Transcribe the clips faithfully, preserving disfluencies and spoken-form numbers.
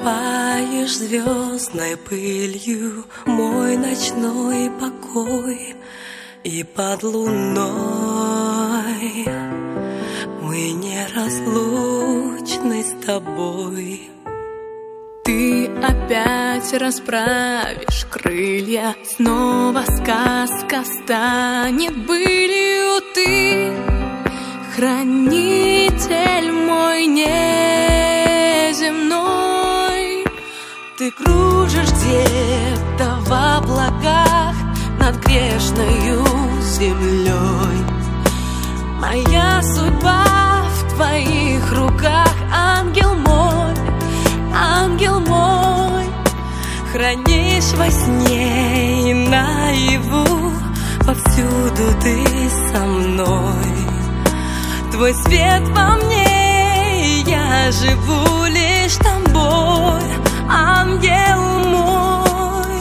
Осыпаешь звездной пылью мой ночной покой, и под луной мы неразлучны с тобой. Ты опять расправишь крылья, снова сказка станет былью. Ты хранитель мой неземной. Ты кружишь где-то в облаках над грешною землей. Моя судьба в твоих руках, ангел мой, ангел мой. Хранишь во сне и наяву, повсюду ты со мной. Твой свет во мне, и я живу лишь тобой, ангел мой.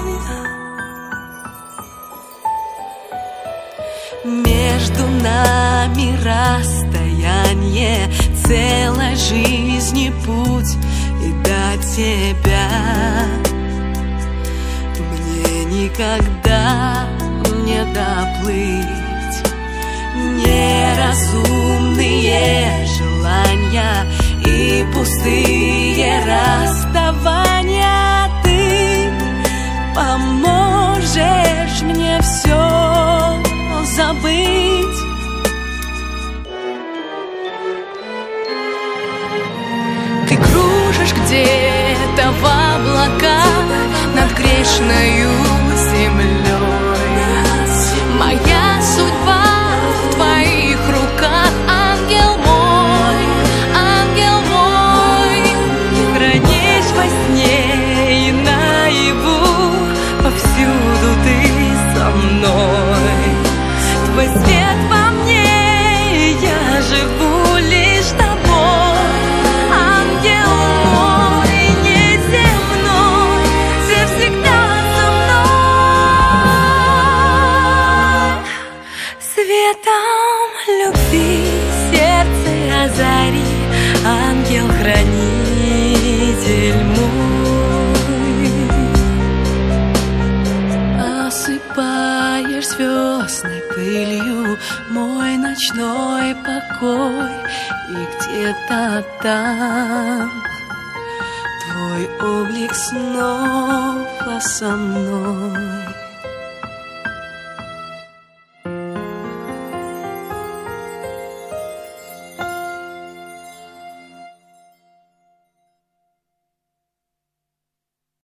Между нами расстояние целой жизни путь, и до тебя мне никогда не доплыть. Неразумные желания и пустые расставания, ты поможешь мне все забыть. Ты кружишь где-то в облаках над грешною землей. Моя судьба в твоих руках, ангел мой, ангел мой. Хранишь во сне и наяву, повсюду ты со мной. Твой свет во мне, и я живу лишь тобой, ангел мой неземной. Ты всегда со мной. Светом любви сердце озари, ангел-хранитель мой. Осыпаешь звездной пылью мой ночной покой, и где-то там твой облик снова со мной.